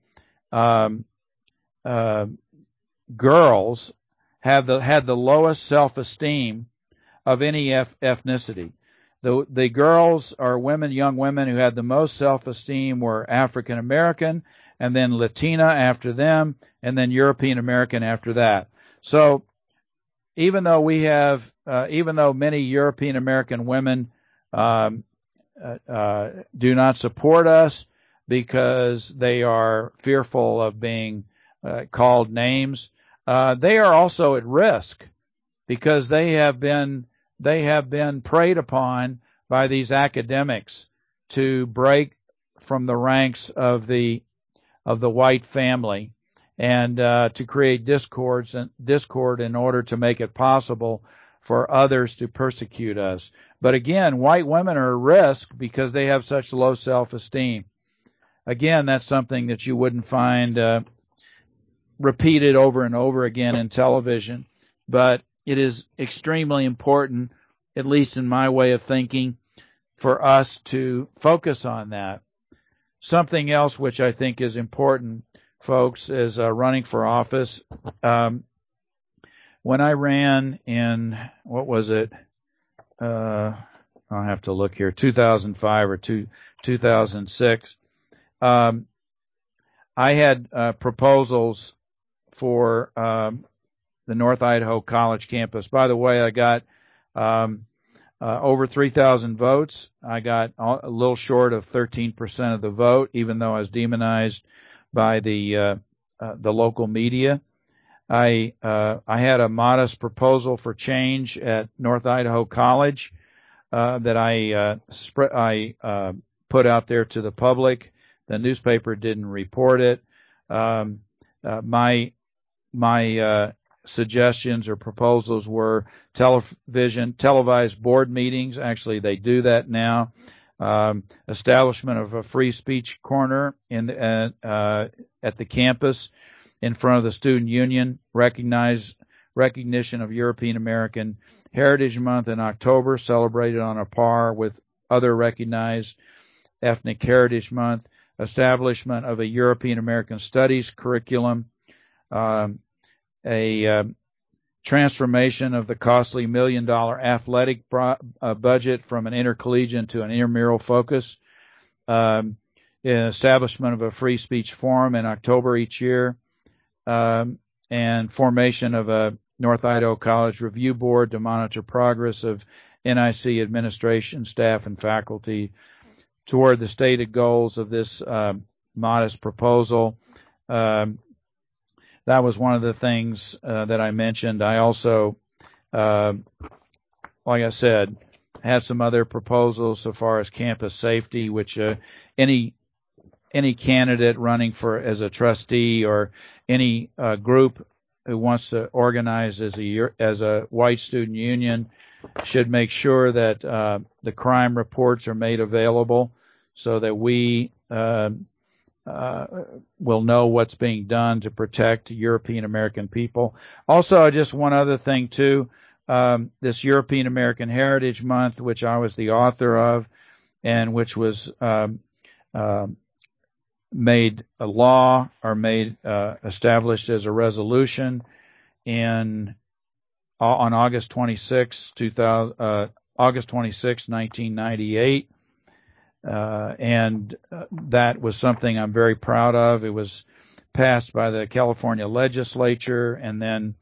girls had the lowest self-esteem of any ethnicity. The girls or young women who had the most self-esteem were African American, and then Latina after them, and then European American after that. So even though many European American women do not support us because they are fearful of being called names, they are also at risk because they have been preyed upon by these academics to break from the ranks of the white family and to create discord in order to make it possible for others to persecute us. But again, white women are at risk because they have such low self-esteem. Again, that's something that you wouldn't find repeated over and over again in television, but it is extremely important, at least in my way of thinking, for us to focus on that. Something else which I think is important, folks, is running for office. When I ran in, what was it? I'll have to look here, 2005 or 2006. I had proposals for the North Idaho College campus. By the way, I got over 3,000 votes. I got a little short of 13% of the vote, even though I was demonized by the local media. I had a modest proposal for change at North Idaho College that I put out there to the public. The newspaper didn't report it. My suggestions or proposals were televised board meetings. Actually, they do that now. Establishment of a free speech corner at the campus in front of the student union. Recognition of European American Heritage Month in October, celebrated on a par with other recognized Ethnic Heritage Month. Establishment of a European American Studies curriculum. A transformation of the costly $1 million athletic budget from an intercollegiate to an intramural focus. Establishment of a free speech forum in October each year. And formation of a North Idaho College Review Board to monitor progress of NIC administration, staff, and faculty toward the stated goals of this modest proposal. That was one of the things that I mentioned. I also, like I said, had some other proposals so far as campus safety, which any candidate running for as a trustee or any group who wants to organize as a white student union should make sure that the crime reports are made available so that we will know what's being done to protect European American people. Also, just one other thing too, this European American Heritage Month, which I was the author of, and which was made a law or established as a resolution on August 26, 1998. And that was something I'm very proud of. It was passed by the California legislature and then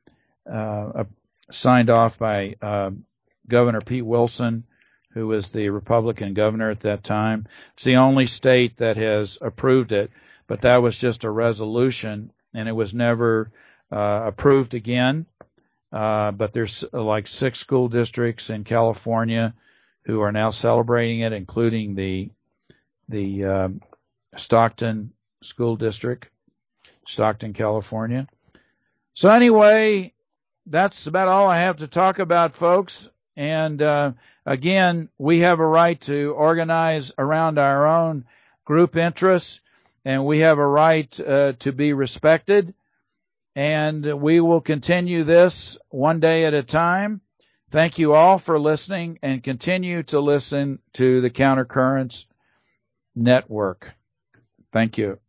signed off by Governor Pete Wilson, who was the Republican governor at that time. It's the only state that has approved it, but that was just a resolution, and it was never approved again. But there's like 6 school districts in California who are now celebrating it, including the Stockton School District, Stockton, California. So anyway, that's about all I have to talk about, folks. And again, we have a right to organize around our own group interests, and we have a right to be respected. And we will continue this one day at a time. Thank you all for listening, and continue to listen to the Countercurrents Network. Thank you.